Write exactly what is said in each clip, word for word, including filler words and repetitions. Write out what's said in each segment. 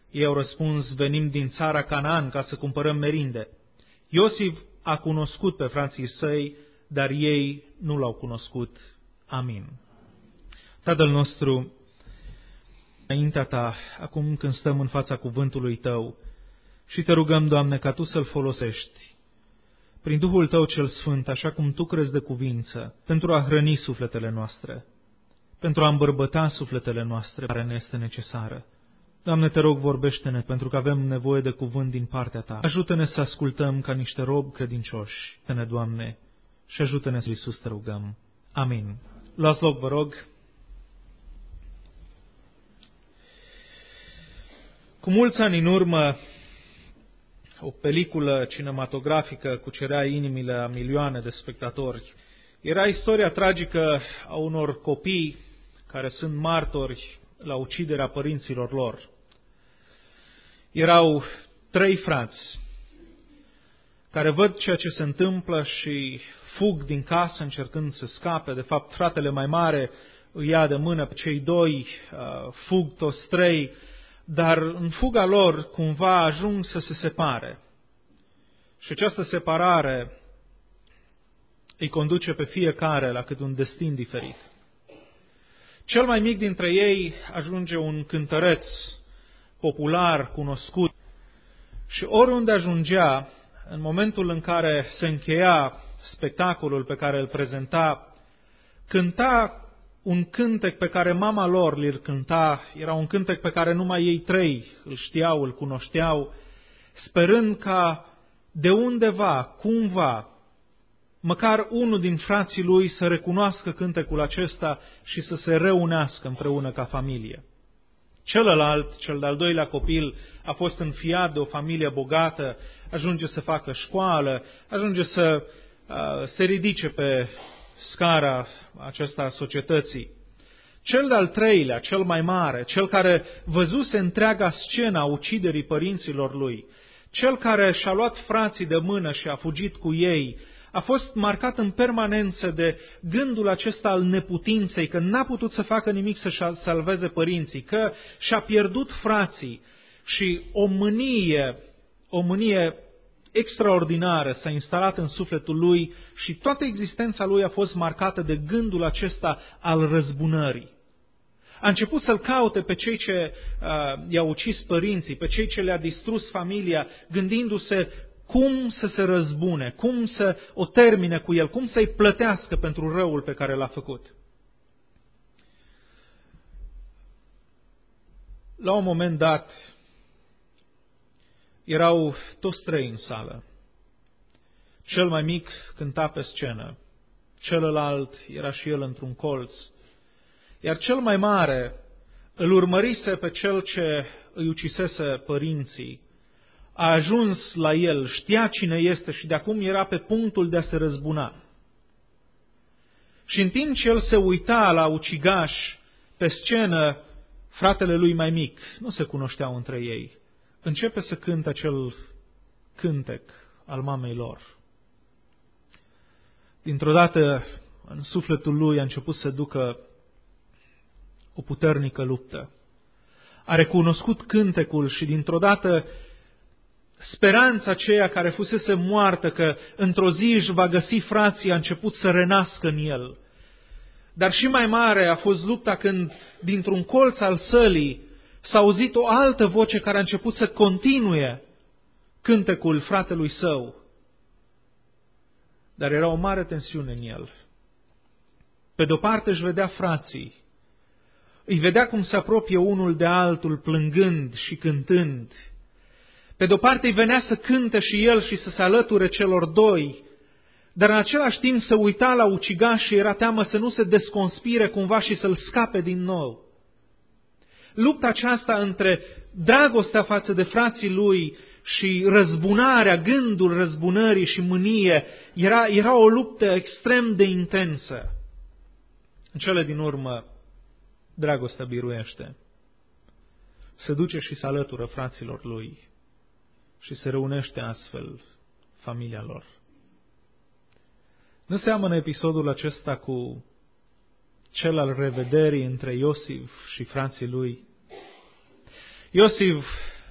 Ei au răspuns: venim din țara Canaan ca să cumpărăm merinde. Iosif a cunoscut pe frații săi, dar ei nu l-au cunoscut. Amin. Tatăl nostru, înaintea Ta, acum când stăm în fața cuvântului Tău, și Te rugăm, Doamne, ca Tu să-l folosești prin Duhul Tău cel Sfânt, așa cum Tu crezi de cuvință, pentru a hrăni sufletele noastre, pentru a îmbărbăta sufletele noastre care ne este necesară. Doamne, Te rog, vorbește-ne, pentru că avem nevoie de cuvânt din partea Ta. Ajută-ne să ascultăm ca niște robi credincioși. Te-ne, Doamne, și ajută-ne, Iisus, Te rugăm. Amin. Luați loc, vă rog. Cu mulți ani în urmă, o peliculă cinematografică cucerea inimile a milioane de spectatori. Era istoria tragică a unor copii care sunt martori la uciderea părinților lor. Erau trei frați care văd ceea ce se întâmplă și fug din casă încercând să scape. De fapt, fratele mai mare îi ia de mână pe cei doi, fug toți trei, dar în fuga lor cumva ajung să se separe. Și această separare îi conduce pe fiecare la cât un destin diferit. Cel mai mic dintre ei ajunge un cântăreț popular, cunoscut, și oriunde ajungea, în momentul în care se încheia spectacolul pe care îl prezenta, cânta un cântec pe care mama lor îl cânta, era un cântec pe care numai ei trei îl știau, îl cunoșteau, sperând ca de undeva, cumva, măcar unul din frații lui să recunoască cântecul acesta și să se reunească împreună ca familie. Celălalt, cel de-al doilea copil, a fost înfiat de o familie bogată, ajunge să facă școală, ajunge să uh, se ridice pe scara aceasta a societății. Cel de-al treilea, cel mai mare, cel care văzuse întreaga scenă a uciderii părinților lui, cel care și-a luat frații de mână și a fugit cu ei, a fost marcat în permanență de gândul acesta al neputinței, că n-a putut să facă nimic să-și salveze părinții, că și-a pierdut frații și o mânie, o mânie extraordinară s-a instalat în sufletul lui și toată existența lui a fost marcată de gândul acesta al răzbunării. A început să-l caute pe cei ce uh, i-au ucis părinții, pe cei ce le-a distrus familia, gândindu-se cum să se răzbune, cum să o termine cu el, cum să-i plătească pentru răul pe care l-a făcut. La un moment dat, erau toți trei în sală. Cel mai mic cânta pe scenă, celălalt era și el într-un colț, iar cel mai mare îl urmărise pe cel ce îi ucisese părinții. A ajuns la el, știa cine este și de acum era pe punctul de a se răzbuna. Și în timp ce el se uita la ucigaș pe scenă, fratele lui mai mic, nu se cunoșteau între ei, începe să cânte acel cântec al mamei lor. Dintr-o dată, în sufletul lui a început să ducă o puternică luptă. A recunoscut cântecul și dintr-o dată speranța aceea care fusese moartă, că într-o zi își va găsi frații, a început să renască în el. Dar și mai mare a fost lupta când, dintr-un colț al sălii, s-a auzit o altă voce care a început să continue cântecul fratelui său. Dar era o mare tensiune în el. Pe de-o parte își vedea frații, îi vedea cum se apropie unul de altul plângând și cântând. Pe de-o parte îi venea să cânte și el și să se alăture celor doi, dar în același timp se uita la ucigaș și era teamă să nu se desconspire cumva și să-l scape din nou. Lupta aceasta între dragostea față de frații lui și răzbunarea, gândul răzbunării și mânie, era, era o luptă extrem de intensă. În cele din urmă, dragostea biruiește. Se duce și se alătură fraților lui și se reunește astfel familia lor. Nu seamănă episodul acesta cu cel al revederii între Iosif și frații lui? Iosif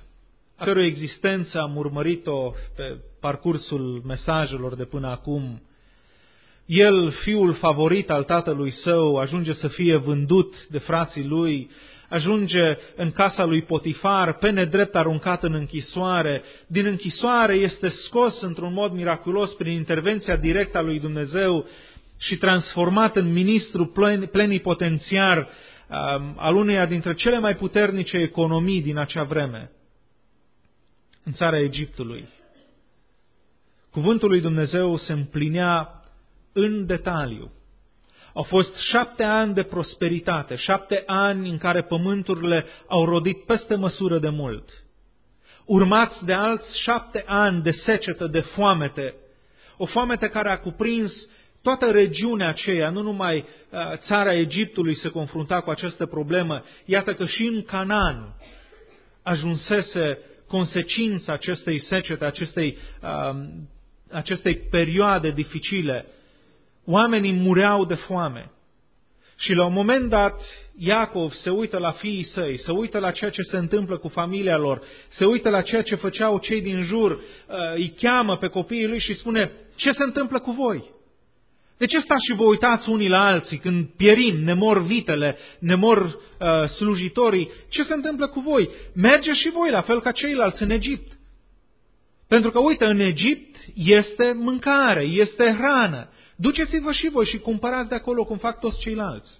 a cărui existență am urmărit-o pe parcursul mesajelor de până acum. El, fiul favorit al tatălui său, ajunge să fie vândut de frații lui, ajunge în casa lui Potifar, pe nedrept aruncat în închisoare. Din închisoare este scos într-un mod miraculos prin intervenția directă a lui Dumnezeu și transformat în ministru plenipotențiar al uneia dintre cele mai puternice economii din acea vreme, în țara Egiptului. Cuvântul lui Dumnezeu se împlinea în detaliu. Au fost șapte ani de prosperitate, șapte ani în care pământurile au rodit peste măsură de mult, urmați de alți șapte ani de secetă, de foamete, o foamete care a cuprins toată regiunea aceea, nu numai uh, țara Egiptului se confrunta cu această problemă, iată că și în Canaan ajunsese consecința acestei secete, acestei, uh, acestei perioade dificile. Oamenii mureau de foame. Și la un moment dat, Iacov se uită la fiii săi, se uită la ceea ce se întâmplă cu familia lor, se uită la ceea ce făceau cei din jur, îi cheamă pe copiii lui și spune: ce se întâmplă cu voi? De ce stați și vă uitați unii la alții când pierim, ne mor vitele, ne mor uh, slujitorii? Ce se întâmplă cu voi? Mergeți și voi la fel ca ceilalți în Egipt. Pentru că, uite, în Egipt este mâncare, este hrană. Duceți-vă și voi și cumpărați de acolo cum fac toți ceilalți.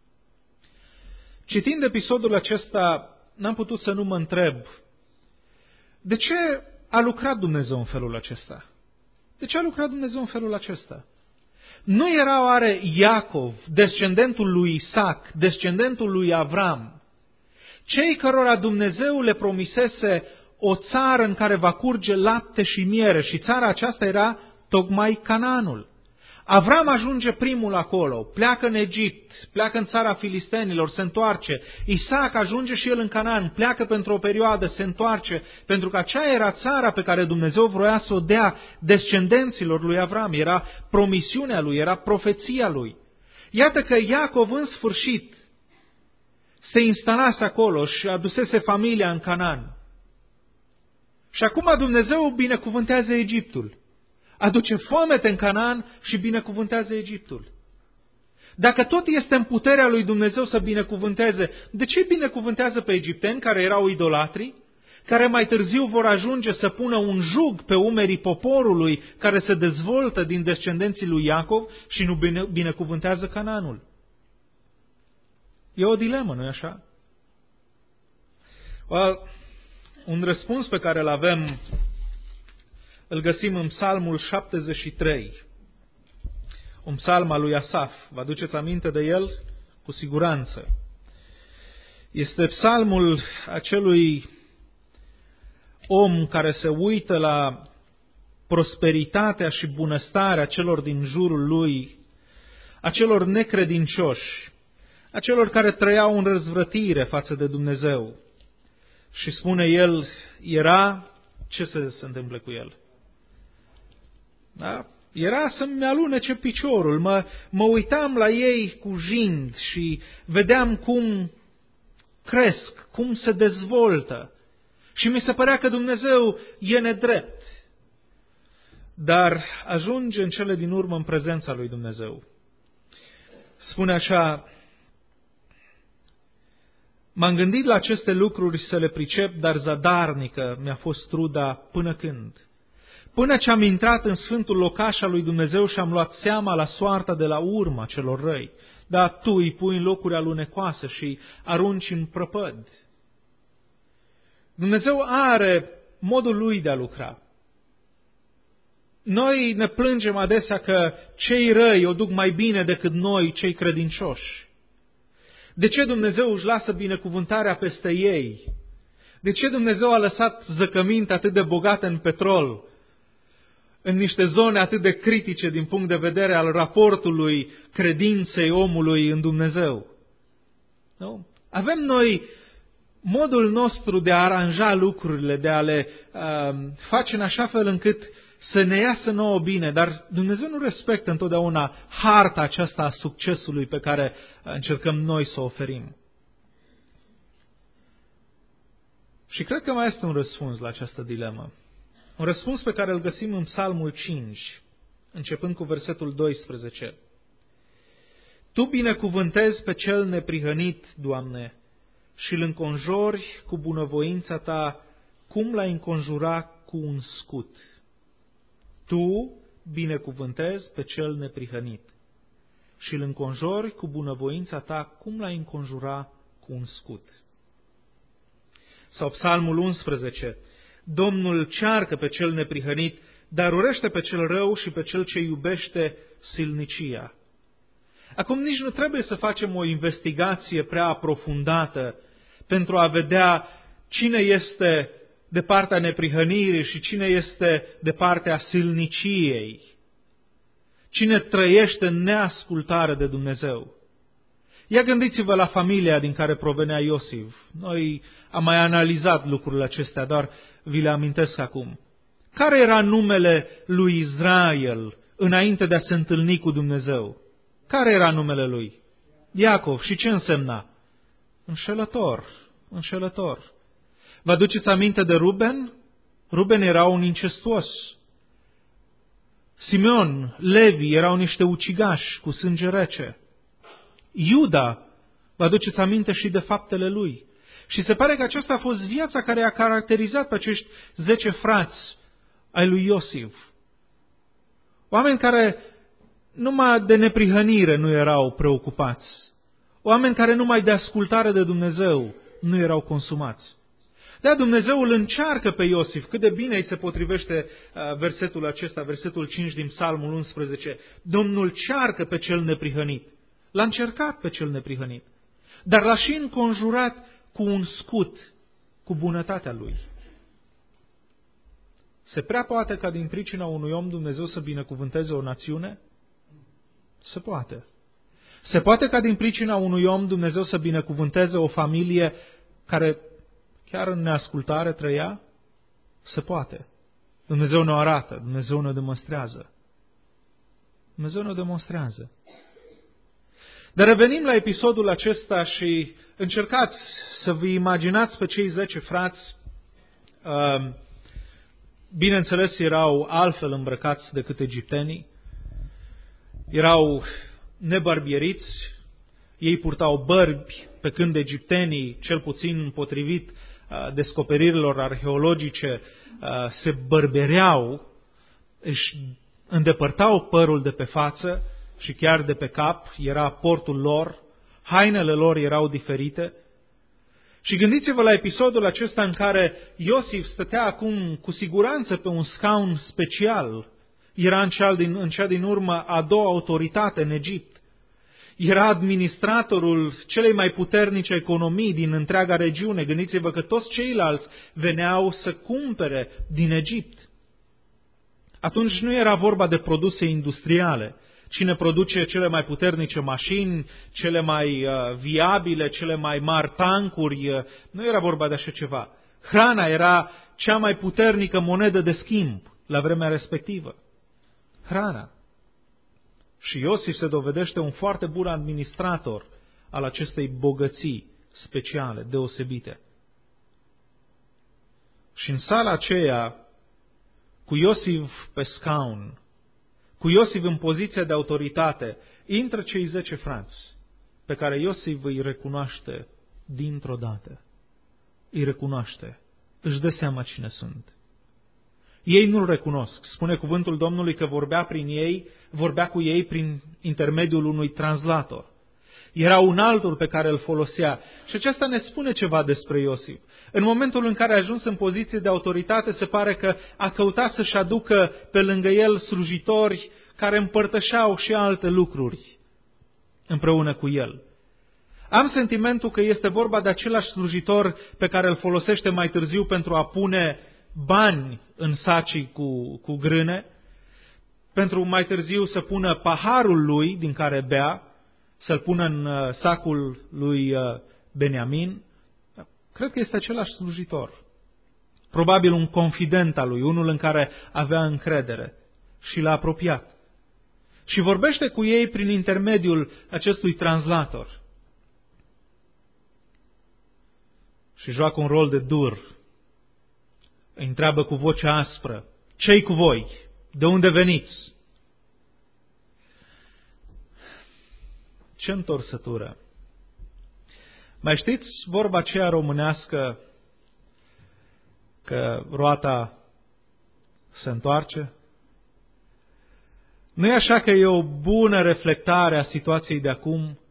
Citind episodul acesta, n-am putut să nu mă întreb: de ce a lucrat Dumnezeu în felul acesta? De ce a lucrat Dumnezeu în felul acesta? Nu era oare Iacov, descendentul lui Isaac, descendentul lui Avram, cei cărora Dumnezeu le promisese o țară în care va curge lapte și miere, și țara aceasta era tocmai Canaanul? Avram ajunge primul acolo, pleacă în Egipt, pleacă în țara filistenilor, se întoarce. Isaac ajunge și el în Canaan, pleacă pentru o perioadă, se întoarce, pentru că aceea era țara pe care Dumnezeu vroia să o dea descendenților lui Avram. Era promisiunea lui, era profeția lui. Iată că Iacov în sfârșit se instalase acolo și adusese familia în Canaan. Și acum Dumnezeu binecuvântează Egiptul. Aduce foamete în Canaan și binecuvântează Egiptul. Dacă tot este în puterea lui Dumnezeu să binecuvânteze, de ce binecuvântează pe egipteni care erau idolatri, care mai târziu vor ajunge să pună un jug pe umerii poporului care se dezvoltă din descendenții lui Iacov și nu bine, binecuvântează Canaanul? E o dilemă, nu-i așa? Well, un răspuns pe care îl avem îl găsim în Psalmul șaptezeci și trei, un psalm al lui Asaf. Vă aduceți aminte de el? Cu siguranță. Este psalmul acelui om care se uită la prosperitatea și bunăstarea celor din jurul lui, a celor necredincioși, a celor care trăiau în răzvrătire față de Dumnezeu. Și spune el, era, ce se, se întâmplă cu el? Da? Era să-mi alunece piciorul, mă, mă uitam la ei cu jind și vedeam cum cresc, cum se dezvoltă. Și mi se părea că Dumnezeu e nedrept. Dar ajunge în cele din urmă în prezența lui Dumnezeu. Spune așa: m-am gândit la aceste lucruri să le pricep, dar zadarnică mi-a fost truda până când? Până ce am intrat în sfântul locaș al lui Dumnezeu și am luat seama la soarta de la urma celor răi. Dar tu îi pui în locuri alunecoase și arunci în prăpăd. Dumnezeu are modul lui de a lucra. Noi ne plângem adesea că cei răi o duc mai bine decât noi, cei credincioși. De ce Dumnezeu își lasă binecuvântarea peste ei? De ce Dumnezeu a lăsat zăcăminte atât de bogate în petrol, în niște zone atât de critice din punct de vedere al raportului credinței omului în Dumnezeu? Nu? Avem noi modul nostru de a aranja lucrurile, de a le uh, face în așa fel încât să ne iasă nouă bine, dar Dumnezeu nu respectă întotdeauna harta aceasta a succesului pe care încercăm noi să o oferim. Și cred că mai este un răspuns la această dilemă. Un răspuns pe care îl găsim în Psalmul cinci, începând cu versetul doisprezece. Tu binecuvântezi pe cel neprihănit, Doamne, și îl înconjori cu bunăvoința ta, cum l-ai înconjura cu un scut. Tu binecuvântezi pe cel neprihănit și îl înconjori cu bunăvoința ta, cum l-ai înconjura cu un scut. Sau Psalmul unsprezece. Domnul cearcă pe cel neprihănit, dar urăște pe cel rău și pe cel ce iubește silnicia. Acum nici nu trebuie să facem o investigație prea aprofundată pentru a vedea cine este de partea neprihănirii și cine este de partea silniciei. Cine trăiește în neascultare de Dumnezeu. Ia gândiți-vă la familia din care provenea Iosif. Noi am mai analizat lucrurile acestea, dar vi le amintesc acum. Care era numele lui Israel înainte de a se întâlni cu Dumnezeu? Care era numele lui? Iacov. Și ce însemna? Înșelător. Înșelător. Vă aduceți aminte de Ruben? Ruben era un incestuos. Simeon, Levi erau niște ucigași cu sânge rece. Iuda, vă aduceți aminte și de faptele lui. Și se pare că aceasta a fost viața care a caracterizat pe acești zece frați ai lui Iosif. Oameni care numai de neprihănire nu erau preocupați. Oameni care numai de ascultare de Dumnezeu nu erau consumați. Da, Dumnezeu îl încearcă pe Iosif. Cât de bine îi se potrivește versetul acesta, versetul cinci din Psalmul unsprezece. Domnul cearcă pe cel neprihănit. L-a încercat pe cel neprihănit. Dar l-a și înconjurat cu un scut, cu bunătatea lui. Se prea poate ca din pricina unui om Dumnezeu să binecuvânteze o națiune? Se poate. Se poate ca din pricina unui om Dumnezeu să binecuvânteze o familie care chiar în neascultare trăia? Se poate. Dumnezeu ne arată, Dumnezeu ne demonstrează. Dumnezeu ne demonstrează. Dar revenim la episodul acesta și încercați să vă imaginați pe cei zece frați. Bineînțeles, erau altfel îmbrăcați decât egiptenii. Erau nebarbieriți, ei purtau bărbi, pe când egiptenii, cel puțin potrivit descoperirilor arheologice, se bărbereau, își îndepărtau părul de pe față și chiar de pe cap, era portul lor, hainele lor erau diferite. Și gândiți-vă la episodul acesta în care Iosif stătea acum cu siguranță pe un scaun special. Era în cea din, în cea din urmă a doua autoritate în Egipt. Era administratorul celei mai puternice economii din întreaga regiune. Gândiți-vă că toți ceilalți veneau să cumpere din Egipt. Atunci nu era vorba de produse industriale. Cine produce cele mai puternice mașini, cele mai uh, viabile, cele mai mari tancuri, uh, nu era vorba de așa ceva. Hrana era cea mai puternică monedă de schimb la vremea respectivă. Hrana. Și Iosif se dovedește un foarte bun administrator al acestei bogății speciale, deosebite. Și în sala aceea, cu Iosif pe scaun, cu Iosif în poziția de autoritate, intră cei zece frați, pe care Iosif îi recunoaște dintr-o dată. Îi recunoaște, își dă seama cine sunt. Ei nu-l recunosc. Spune cuvântul Domnului că vorbea prin ei, vorbea cu ei prin intermediul unui translator. Era un altul pe care îl folosea. Și aceasta ne spune ceva despre Iosif. În momentul în care a ajuns în poziție de autoritate, se pare că a căutat să-și aducă pe lângă el slujitori care împărtășeau și alte lucruri împreună cu el. Am sentimentul că este vorba de același slujitor pe care îl folosește mai târziu pentru a pune bani în sacii cu, cu grâne, pentru mai târziu să pună paharul lui din care bea, să-l pună în sacul lui Beniamin. Cred că este același slujitor. Probabil un confident al lui, unul în care avea încredere și l-a apropiat. Și vorbește cu ei prin intermediul acestui translator. Și joacă un rol de dur Îi întreabă cu voce aspră: ce-i cu voi? De unde veniți? Ce întorsătură! Mai știți vorba aceea românească că roata se întoarce? Nu e așa că e o bună reflectare a situației de acum?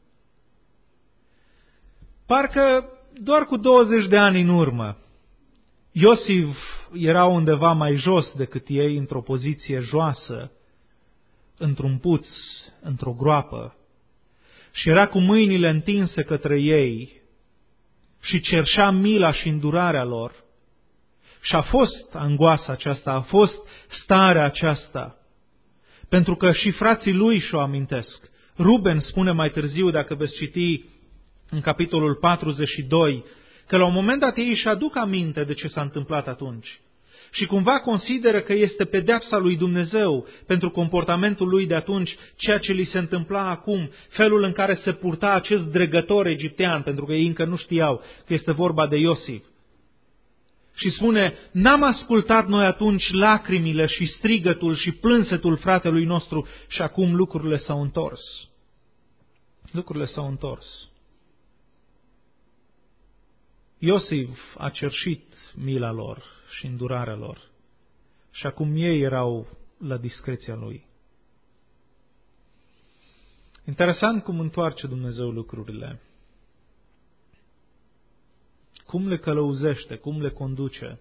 Parcă doar cu douăzeci de ani în urmă, Iosif era undeva mai jos decât ei, într-o poziție joasă, într-un puț, într-o groapă, și era cu mâinile întinse către ei și cerșea mila și îndurarea lor. Și a fost angoasa aceasta, a fost starea aceasta, pentru că și frații lui și-o amintesc. Ruben spune mai târziu, dacă veți citi în capitolul patruzeci și doi, că la un moment dat ei își aduc aminte de ce s-a întâmplat atunci și cumva consideră că este pedeapsa lui Dumnezeu pentru comportamentul lui de atunci, ceea ce li se întâmpla acum, felul în care se purta acest dregător egiptean, pentru că ei încă nu știau că este vorba de Iosif. Și spune: n-am ascultat noi atunci lacrimile și strigătul și plânsetul fratelui nostru și acum lucrurile s-au întors. Lucrurile s-au întors. Iosif a cerșit mila lor și îndurarea lor și acum ei erau la discreția lui. Interesant cum întoarce Dumnezeu lucrurile. Cum le călăuzește, cum le conduce.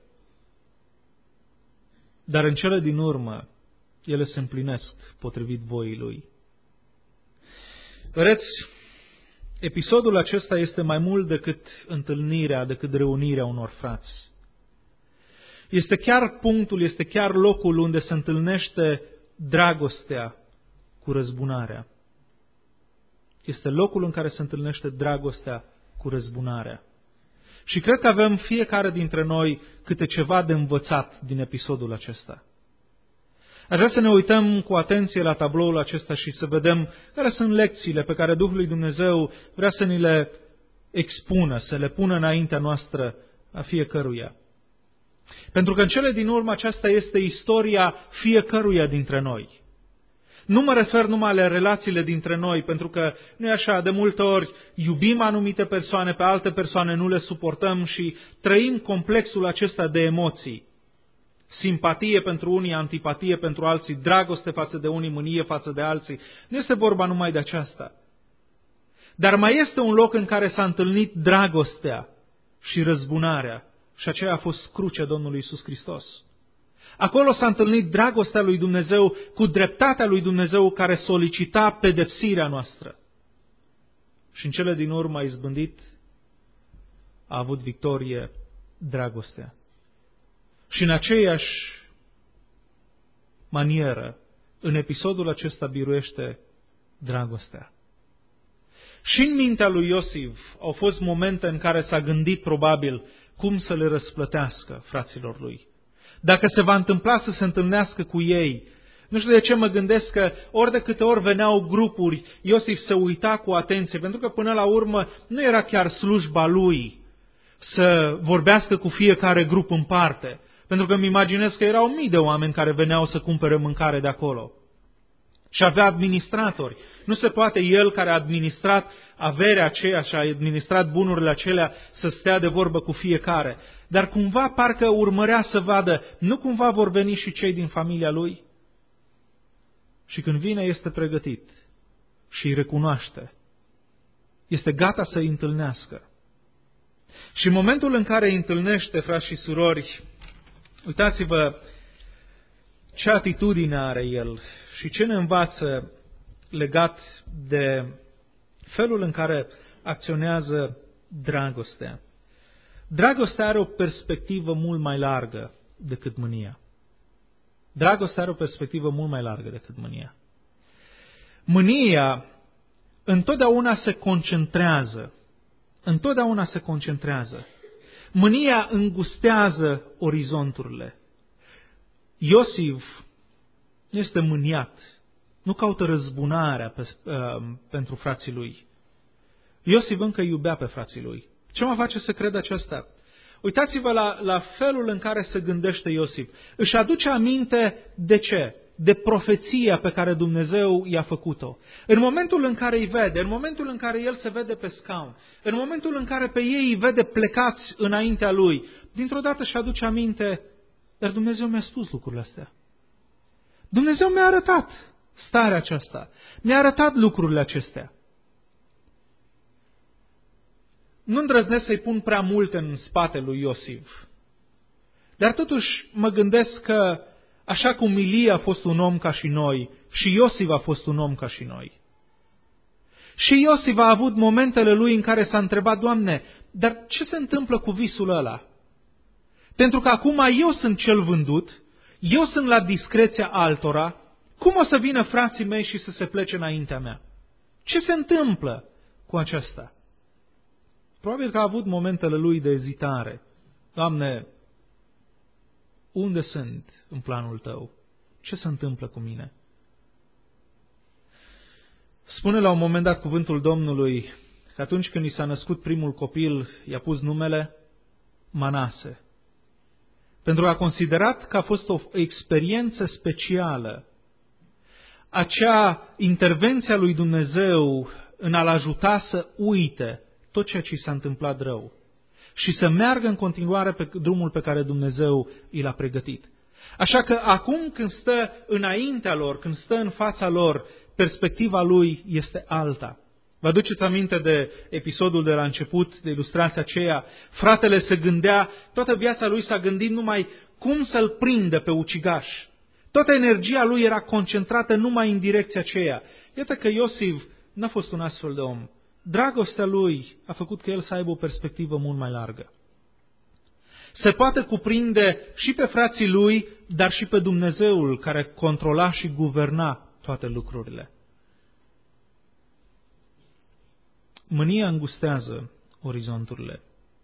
Dar în cele din urmă, ele se împlinesc potrivit voii Lui. Vedeți, episodul acesta este mai mult decât întâlnirea, decât reunirea unor frați. Este chiar punctul, este chiar locul unde se întâlnește dragostea cu răzbunarea. Este locul în care se întâlnește dragostea cu răzbunarea. Și cred că avem fiecare dintre noi câte ceva de învățat din episodul acesta. Aș vrea să ne uităm cu atenție la tabloul acesta și să vedem care sunt lecțiile pe care Duhul lui Dumnezeu vrea să ni le expună, să le pună înaintea noastră a fiecăruia. Pentru că în cele din urmă aceasta este istoria fiecăruia dintre noi. Nu mă refer numai la relațiile dintre noi, pentru că nu e așa, de multe ori iubim anumite persoane, pe alte persoane nu le suportăm și trăim complexul acesta de emoții. Simpatie pentru unii, antipatie pentru alții, dragoste față de unii, mânie față de alții. Nu este vorba numai de aceasta. Dar mai este un loc în care s-a întâlnit dragostea și răzbunarea și aceea a fost crucea Domnului Iisus Hristos. Acolo s-a întâlnit dragostea lui Dumnezeu cu dreptatea lui Dumnezeu care solicita pedepsirea noastră. Și în cele din urmă a izbândit, a avut victorie dragostea. Și în aceeași manieră, în episodul acesta biruiește dragostea. Și în mintea lui Iosif au fost momente în care s-a gândit probabil cum să le răsplătească fraților lui. Dacă se va întâmpla să se întâlnească cu ei, nu știu de ce mă gândesc că ori de câte ori veneau grupuri, Iosif se uita cu atenție, pentru că până la urmă nu era chiar slujba lui să vorbească cu fiecare grup în parte, pentru că îmi imaginez că erau mii de oameni care veneau să cumpere mâncare de acolo. Și avea administratori. Nu se poate el care a administrat averea aceea și a administrat bunurile acelea să stea de vorbă cu fiecare. Dar cumva parcă urmărea să vadă, nu cumva vor veni și cei din familia lui? Și când vine este pregătit și îi recunoaște. Este gata să îi întâlnească. Și în momentul în care îi întâlnește, frați și surori, uitați-vă ce atitudine are el și ce ne învață legat de felul în care acționează dragostea. Dragostea are o perspectivă mult mai largă decât mânia. Dragostea are o perspectivă mult mai largă decât mânia. Mânia întotdeauna se concentrează. Întotdeauna se concentrează. Mânia îngustează orizonturile. Iosif este mâniat. Nu caută răzbunarea pe, uh, pentru frații lui. Iosif încă iubea pe frații lui. Ce mă face să cred aceasta? Uitați-vă la, la felul în care se gândește Iosif. Își aduce aminte de ce? De profeția pe care Dumnezeu i-a făcut-o. În momentul în care îi vede, în momentul în care el se vede pe scaun, în momentul în care pe ei îi vede plecați înaintea lui, dintr-o dată își aduce aminte, dar Dumnezeu mi-a spus lucrurile astea. Dumnezeu mi-a arătat starea aceasta, mi-a arătat lucrurile acestea. Nu îndrăznesc să-i pun prea multe în spatele lui Iosif, dar totuși mă gândesc că așa cum Ilie a fost un om ca și noi, și Iosif a fost un om ca și noi. Și Iosif a avut momentele lui în care s-a întrebat, Doamne, dar ce se întâmplă cu visul ăla? Pentru că acum eu sunt cel vândut, eu sunt la discreția altora, cum o să vină frații mei și să se plece înaintea mea? Ce se întâmplă cu aceasta? Probabil că a avut momentele lui de ezitare. Doamne, unde sunt în planul Tău? Ce se întâmplă cu mine? Spune la un moment dat cuvântul Domnului că atunci când i s-a născut primul copil, i-a pus numele Manase. Pentru că a considerat că a fost o experiență specială, acea intervenție a lui Dumnezeu în a-l ajuta să uite tot ceea ce i s-a întâmplat rău și să meargă în continuare pe drumul pe care Dumnezeu i l-a pregătit. Așa că acum când stă înaintea lor, când stă în fața lor, perspectiva lui este alta. Vă aduceți aminte de episodul de la început, de ilustrația aceea? Fratele se gândea, toată viața lui s-a gândit numai cum să-l prindă pe ucigaș. Toată energia lui era concentrată numai în direcția aceea. Iată că Iosif n-a fost un astfel de om. Dragostea lui a făcut că el să aibă o perspectivă mult mai largă. Se poate cuprinde și pe frații lui, dar și pe Dumnezeul care controla și guverna toate lucrurile. Mânia îngustează orizonturile.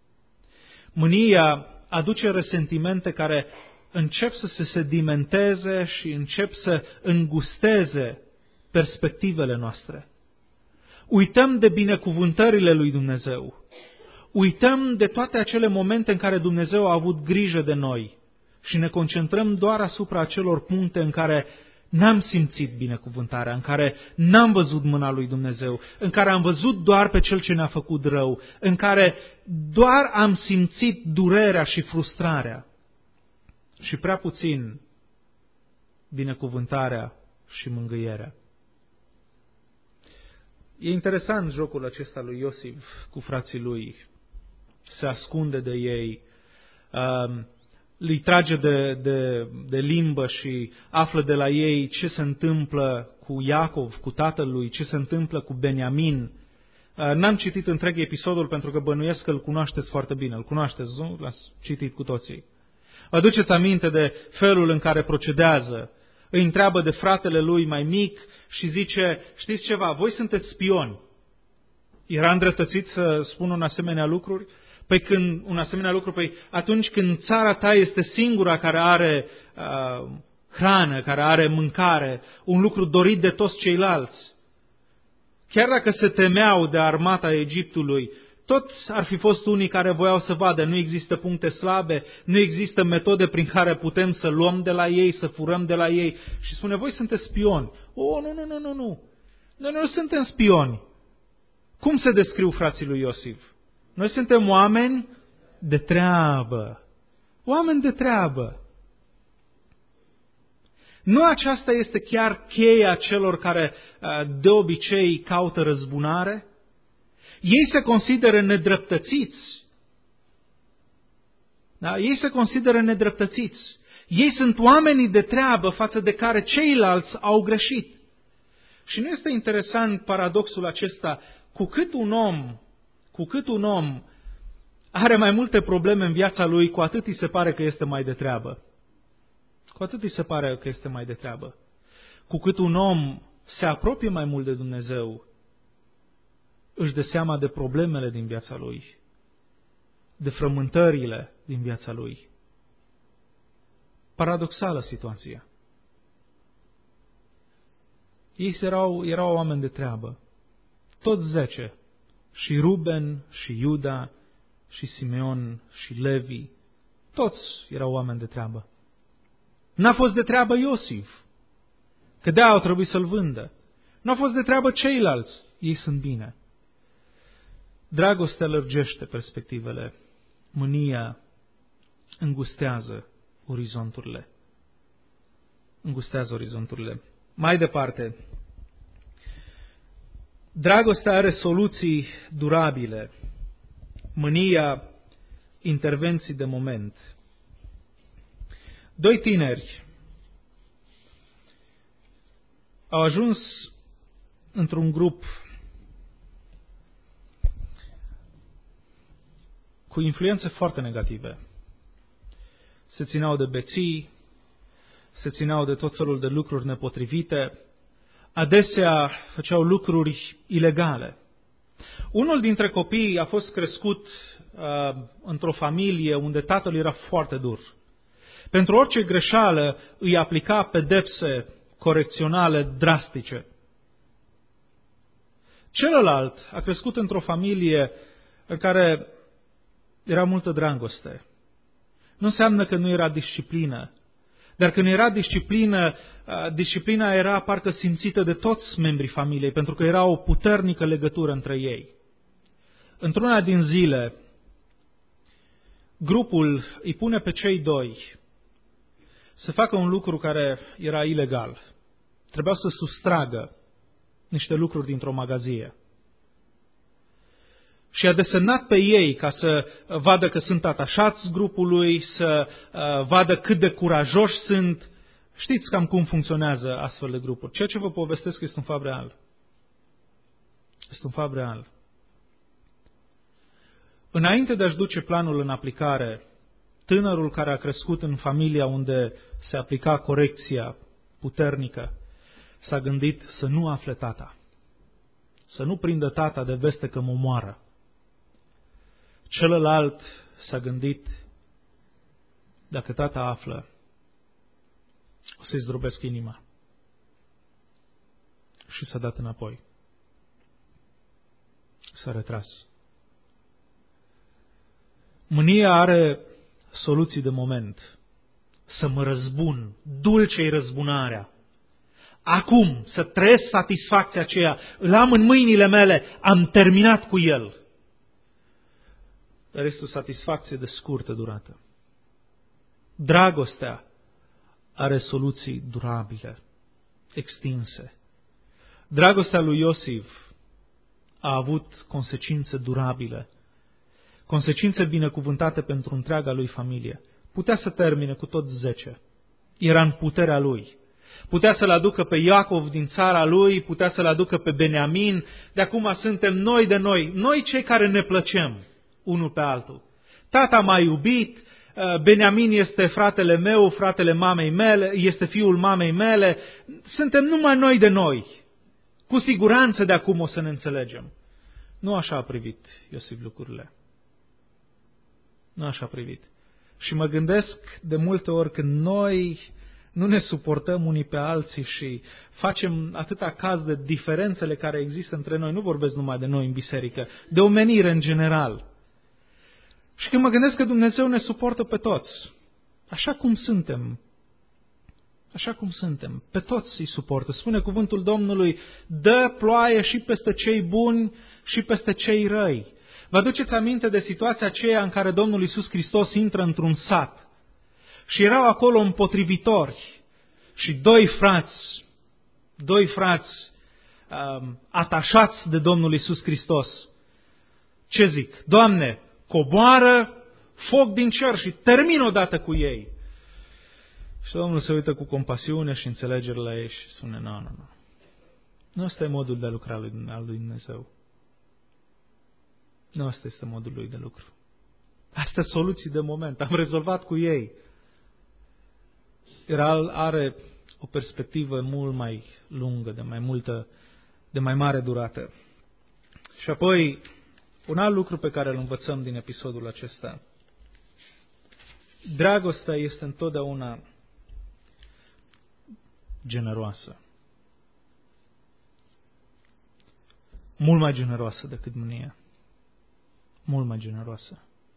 Mânia aduce resentimente care încep să se sedimenteze și încep să îngusteze perspectivele noastre. Uităm de binecuvântările lui Dumnezeu. Uităm de toate acele momente în care Dumnezeu a avut grijă de noi și ne concentrăm doar asupra acelor puncte în care n-am simțit binecuvântarea, în care n-am văzut mâna lui Dumnezeu, în care am văzut doar pe Cel ce ne-a făcut rău, în care doar am simțit durerea și frustrarea și prea puțin binecuvântarea și mângâierea. E interesant jocul acesta lui Iosif cu frații lui. Se ascunde de ei, îi trage de, de, de limbă și află de la ei ce se întâmplă cu Iacov, cu tatăl lui, ce se întâmplă cu Beniamin. N-am citit întreg episodul pentru că bănuiesc că îl cunoașteți foarte bine. Îl cunoașteți, nu? L-ați citit cu toții. Vă aduceți aminte de felul în care procedează. Îi întreabă de fratele lui mai mic și zice, știți ceva, voi sunteți spioni. Era îndreptățit să spună un asemenea lucruri? Păi când, un asemenea lucru, păi atunci când țara ta este singura care are uh, hrană, care are mâncare, un lucru dorit de toți ceilalți, chiar dacă se temeau de armata Egiptului, toți ar fi fost unii care voiau să vadă, nu există puncte slabe, nu există metode prin care putem să luăm de la ei, să furăm de la ei. Și spune, voi sunteți spioni. O, nu, nu, nu, nu, nu. Noi nu suntem spioni. Cum se descriu frații lui Iosif? Noi suntem oameni de treabă. Oameni de treabă. Nu aceasta este chiar cheia celor care de obicei caută răzbunare? Ei se consideră nedreptățiți. Da? Ei se consideră nedreptățiți. Ei sunt oamenii de treabă față de care ceilalți au greșit. Și nu este interesant paradoxul acesta? Cu cât un om, cu cât un om are mai multe probleme în viața lui, cu atât îi se pare că este mai de treabă. Cu atât îi se pare că este mai de treabă. Cu cât un om se apropie mai mult de Dumnezeu, își dă seama de problemele din viața lui, de frământările din viața lui. Paradoxală situația. Ei erau, erau oameni de treabă. Toți zece, și Ruben, și Iuda, și Simeon și Levi, toți erau oameni de treabă. N-a fost de treabă Iosif, că de-aia au trebuit să-l vândă. N-a fost de treabă ceilalți, ei sunt bine. Dragostea lărgește perspectivele, mânia îngustează orizonturile. Îngustează orizonturile. Mai departe, dragostea are soluții durabile, mânia intervenții de moment. Doi tineri au ajuns într-un grup cu influențe foarte negative. Se țineau de beții, se țineau de tot felul de lucruri nepotrivite, adesea făceau lucruri ilegale. Unul dintre copii a fost crescut uh, într-o familie unde tatăl era foarte dur. Pentru orice greșeală îi aplica pedepse corecționale drastice. Celălalt a crescut într-o familie în care era multă dragoste. Nu înseamnă că nu era disciplină, dar când era disciplină, disciplina era parcă simțită de toți membrii familiei, pentru că era o puternică legătură între ei. Într-una din zile, grupul îi pune pe cei doi să facă un lucru care era ilegal. Trebuiau să sustragă niște lucruri dintr-o magazie. Și a desemnat pe ei ca să vadă că sunt atașați grupului, să vadă cât de curajoși sunt. Știți cam cum funcționează astfel de grupuri. Ceea ce vă povestesc este un fapt real. Este un fapt real. Înainte de a-și duce planul în aplicare, tânărul care a crescut în familia unde se aplica corecția puternică, s-a gândit să nu afle tata. Să nu prindă tata de veste că mă omoară. Celălalt s-a gândit, dacă tata află, o să-i zdrobesc inima. Și s-a dat înapoi. S-a retras. Mânia are soluții de moment. Să mă răzbun, dulce-i răzbunarea. Acum, să trăiesc satisfacția aceea, îl am în mâinile mele, am terminat cu el. Dar este o satisfacție de scurtă durată. Dragostea are soluții durabile, extinse. Dragostea lui Iosif a avut consecințe durabile, consecințe binecuvântate pentru întreaga lui familie. Putea să termine cu toți zece. Era în puterea lui. Putea să-l aducă pe Iacov din țara lui, putea să-l aducă pe Beniamin. De acum suntem noi de noi, noi cei care ne plăcem unul pe altul. Tata m-a iubit, Beniamin este fratele meu, fratele mamei mele, este fiul mamei mele. Suntem numai noi de noi. Cu siguranță de acum o să ne înțelegem. Nu așa a privit Iosif lucrurile. Nu așa a privit. Și mă gândesc de multe ori când noi nu ne suportăm unii pe alții și facem atâta caz de diferențele care există între noi, nu vorbesc numai de noi în biserică, de omenire în general. Și când mă gândesc că Dumnezeu ne suportă pe toți, așa cum suntem, așa cum suntem, pe toți îi suportă. Spune cuvântul Domnului, dă ploaie și peste cei buni și peste cei răi. Vă aduceți aminte de situația aceea în care Domnul Iisus Hristos intră într-un sat și erau acolo împotrivitori și doi frați, doi frați um, atașați de Domnul Iisus Hristos. Ce zic? Doamne, coboară foc din cer și termin odată cu ei. Și Domnul se uită cu compasiune și înțelegere la ei și spune, nu, nu, nu. Nu ăsta e modul de a lucra al lui Dumnezeu. Nu ăsta este modul lui de lucru. Astea soluții de moment. Am rezolvat cu ei. El are o perspectivă mult mai lungă, de mai multă, de mai mare durată. Și apoi, un alt lucru pe care îl învățăm din episodul acesta. Dragostea este întotdeauna generoasă. Mult mai generoasă decât mânia. Mult mai generoasă.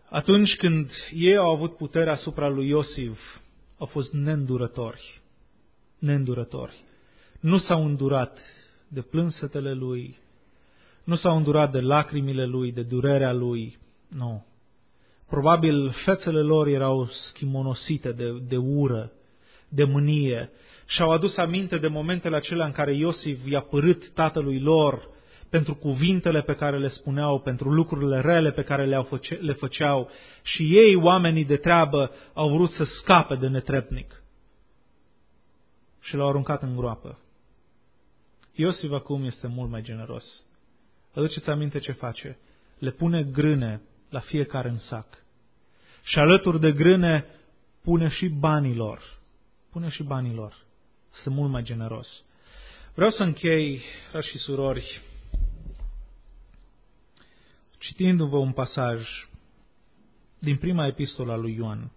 atunci când ei au avut puterea asupra lui Iosif, au fost neîndurători. Neîndurători. Nu s-au îndurat de plânsetele lui, nu s-au îndurat de lacrimile lui, de durerea lui, nu. Probabil fețele lor erau schimonosite de, de ură, de mânie și au adus aminte de momentele acelea în care Iosif i-a părât tatălui lor pentru cuvintele pe care le spuneau, pentru lucrurile rele pe care le, făce, le făceau și ei, oamenii de treabă, au vrut să scape de netrepnic și l-au aruncat în groapă. Iosif acum este mult mai generos. Aduceți aminte ce face? Le pune grâne la fiecare în sac. Și alături de grâne pune și banilor. Pune și banilor. Este mult mai generos. Vreau să închei, frați și surori, citindu-vă un pasaj din prima epistolă a lui Ioan.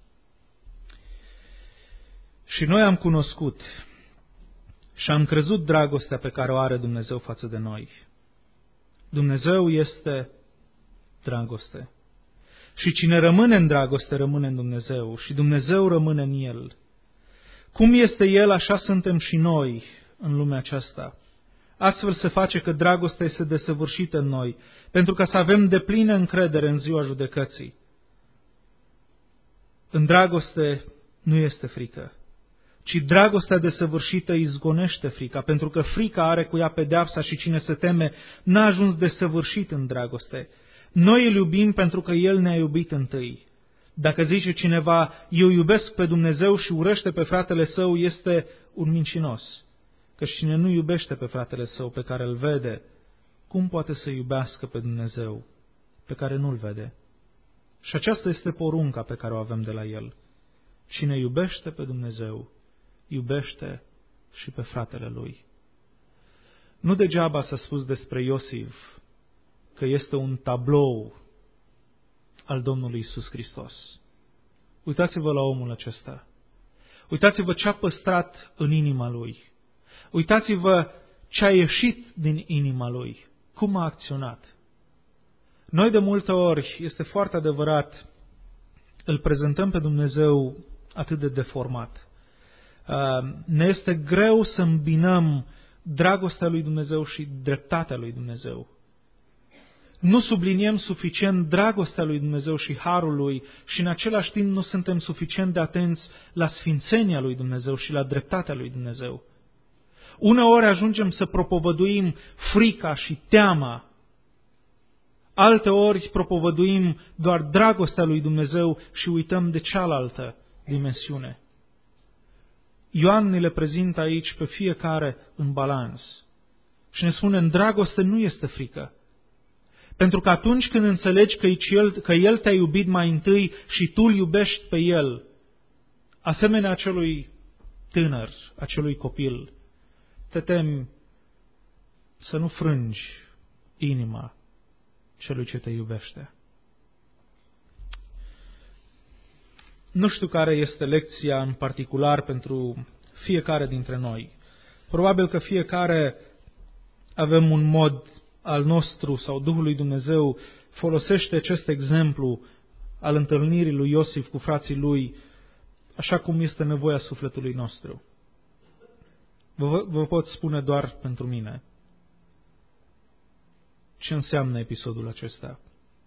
Și noi am cunoscut și am crezut dragostea pe care o are Dumnezeu față de noi. Dumnezeu este dragoste. Și cine rămâne în dragoste, rămâne în Dumnezeu și Dumnezeu rămâne în El. Cum este El, așa suntem și noi în lumea aceasta. Astfel se face că dragostea este desăvârșită în noi, pentru ca să avem deplină încredere în ziua judecății. În dragoste nu este frică, ci dragostea desăvârșită izgonește frica, pentru că frica are cu ea pedeapsa și cine se teme n-a ajuns desăvârșit în dragoste. Noi îl iubim pentru că El ne-a iubit întâi. Dacă zice cineva, eu iubesc pe Dumnezeu și urăște pe fratele său, este un mincinos. Căci cine nu iubește pe fratele său pe care îl vede, cum poate să iubească pe Dumnezeu pe care nu-l vede? Și aceasta este porunca pe care o avem de la El. Cine iubește pe Dumnezeu, iubește și pe fratele lui. Nu degeaba s-a spus despre Iosif că este un tablou al Domnului Iisus Hristos. Uitați-vă la omul acesta. Uitați-vă ce a păstrat în inima lui. Uitați-vă ce a ieșit din inima lui. Cum a acționat. Noi de multe ori, este foarte adevărat, îl prezentăm pe Dumnezeu atât de deformat. Ne este greu să îmbinăm dragostea lui Dumnezeu și dreptatea lui Dumnezeu. Nu subliniem suficient dragostea lui Dumnezeu și harul lui și în același timp nu suntem suficient de atenți la sfințenia lui Dumnezeu și la dreptatea lui Dumnezeu. Uneori ajungem să propovăduim frica și teama. Alteori propovăduim doar dragostea lui Dumnezeu și uităm de cealaltă dimensiune. Ioan ne le prezintă aici pe fiecare în balans și ne spune, în dragoste nu este frică. Pentru că atunci când înțelegi că El, că El te-a iubit mai întâi și tu îl iubești pe El, asemenea acelui tânăr, acelui copil, te temi să nu frângi inima celui ce te iubește. Nu știu care este lecția în particular pentru fiecare dintre noi. Probabil că fiecare avem un mod al nostru sau Duhul lui Dumnezeu folosește acest exemplu al întâlnirii lui Iosif cu frații lui, așa cum este nevoia sufletului nostru. Vă, vă pot spune doar pentru mine ce înseamnă episodul acesta.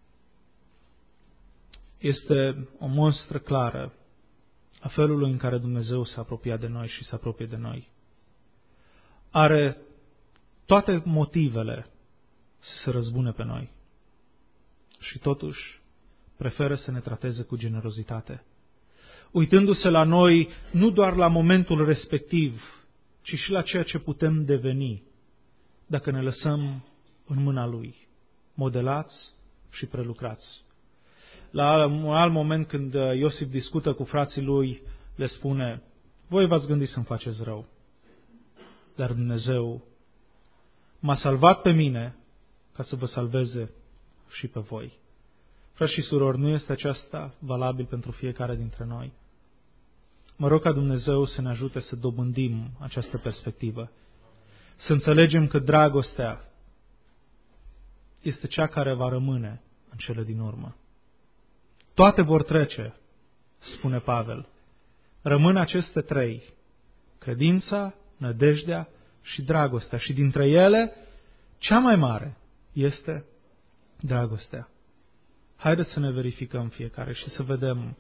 Este o monstră clară a felului în care Dumnezeu s-a apropiat de noi și se apropie de noi. Are toate motivele să se răzbune pe noi și totuși preferă să ne trateze cu generozitate, uitându-se la noi nu doar la momentul respectiv, ci și la ceea ce putem deveni dacă ne lăsăm în mâna Lui, modelați și prelucrați. La un alt moment când Iosif discută cu frații lui, le spune, voi v-ați gândit să-mi faceți rău, dar Dumnezeu m-a salvat pe mine ca să vă salveze și pe voi. Frați și surori, nu este aceasta valabil pentru fiecare dintre noi? Mă rog ca Dumnezeu să ne ajute să dobândim această perspectivă, să înțelegem că dragostea este cea care va rămâne în cele din urmă. Toate vor trece, spune Pavel. Rămân aceste trei, credința, nădejdea și dragostea. Și dintre ele, cea mai mare este dragostea. Haideți să ne verificăm fiecare și să vedem.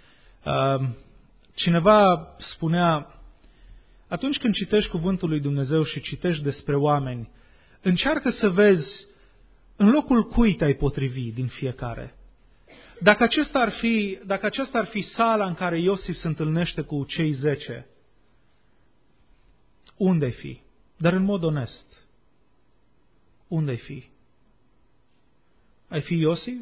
Cineva spunea, atunci când citești cuvântul lui Dumnezeu și citești despre oameni, încearcă să vezi în locul cui te-ai potrivi din fiecare. Dacă acesta ar fi, dacă aceasta ar fi sala în care Iosif se întâlnește cu cei zece, unde-ai fi? Dar în mod onest, unde-ai fi? Ai fi Iosif?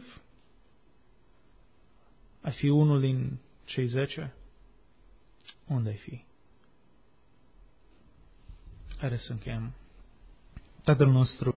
Ai fi unul din cei zece? Unde-ai fi? Haideți să încheiem. Tatăl nostru